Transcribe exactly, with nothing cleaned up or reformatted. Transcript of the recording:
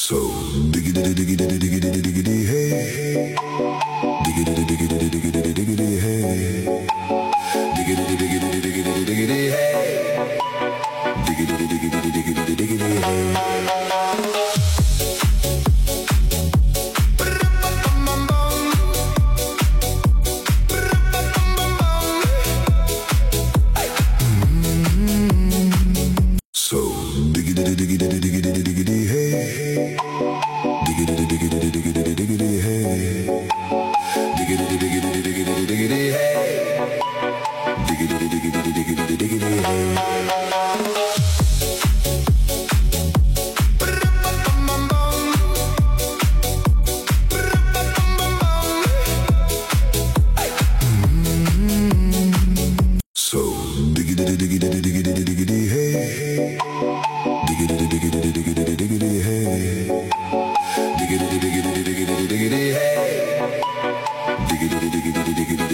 So diggity diggity diggity diggity hey, diggity diggity diggity diggity hey, diggity diggity diggity diggity hey, diggity diggity diggity diggity hey. So diggity diggity diggity diggity hey, diggity diggity diggity diggity hey, diggity diggity diggity diggity hey, diggity diggity diggity diggity hey. So diggity diggity diggity diggity hey, diggity diggity diggity diggity hey, diggity diggity diggity diggity hey, diggity diggity diggity